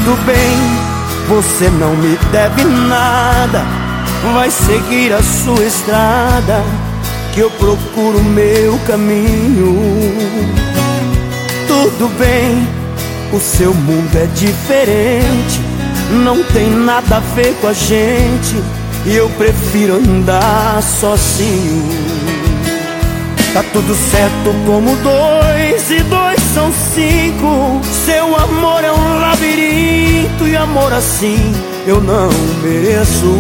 Tudo bem, você não me deve nada. Vai seguir a sua estrada, que eu procuro o meu caminho. Tudo bem, o seu mundo é diferente, não tem nada a ver com a gente, e eu prefiro andar sozinho. Tá tudo certo como 2 e 2 são 5. Seu amor é um labirinto, e amor assim eu não mereço.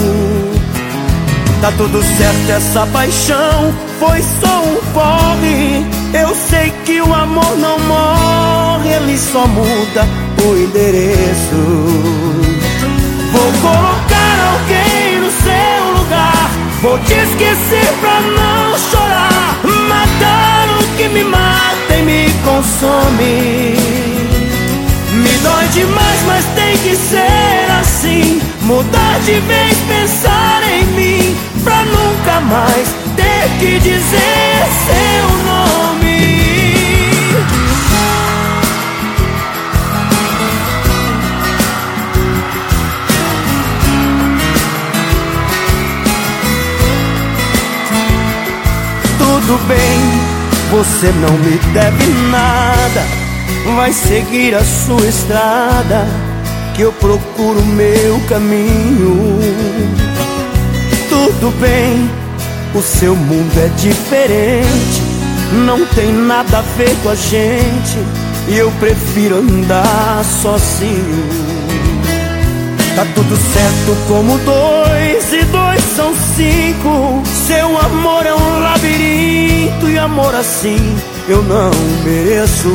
Tá tudo certo, essa paixão foi só um porre. Eu sei que o amor não morre, ele só muda o endereço. Vou colocar alguém no seu lugar, vou te esquecer pra não chorar, matar o que me mata e me consome. Me dói demais, mas tem que ser assim. Mudar de vez, pensar em mim, pra nunca mais ter que dizer seu nome. Tudo bem, você não me deve nada. Vai seguir a sua estrada, que eu procuro o meu caminho. Tudo bem, o seu mundo é diferente, não tem nada a ver com a gente, e eu prefiro andar sozinho. Tá tudo certo como 2 e 2 são 5. Seu amor é um labirinto, e amor assim eu não mereço.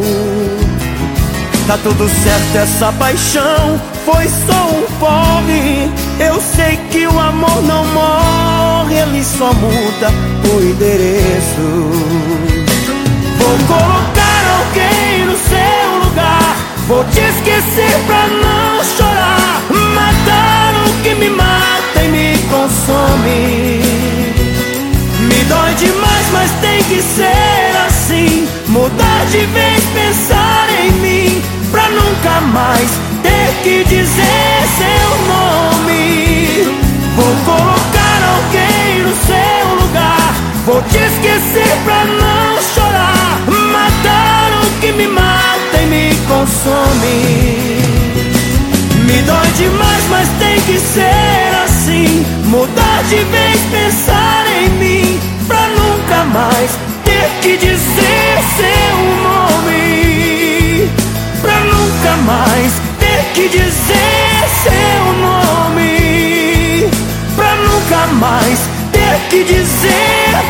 Tá tudo certo, essa paixão foi só um porre. Eu sei que o amor não morre, ele só muda o endereço. Vou colocar alguém no seu lugar, vou te esquecer pra não chorar, matar o que me mata e me consome. Me dói demais, mas tem que ser assim. Mudar de vez, pensar em mim, pra nunca mais ter que dizer seu nome. Vou colocar alguém no seu lugar, vou te esquecer pra não chorar, matar o que me mata e me consome. Me dói demais, mas tem que ser assim. Mudar de vez, pensar em mim, pra nunca mais ter que dizer seu nome. Pra nunca mais ter que dizer seu nome. Pra nunca mais ter que dizer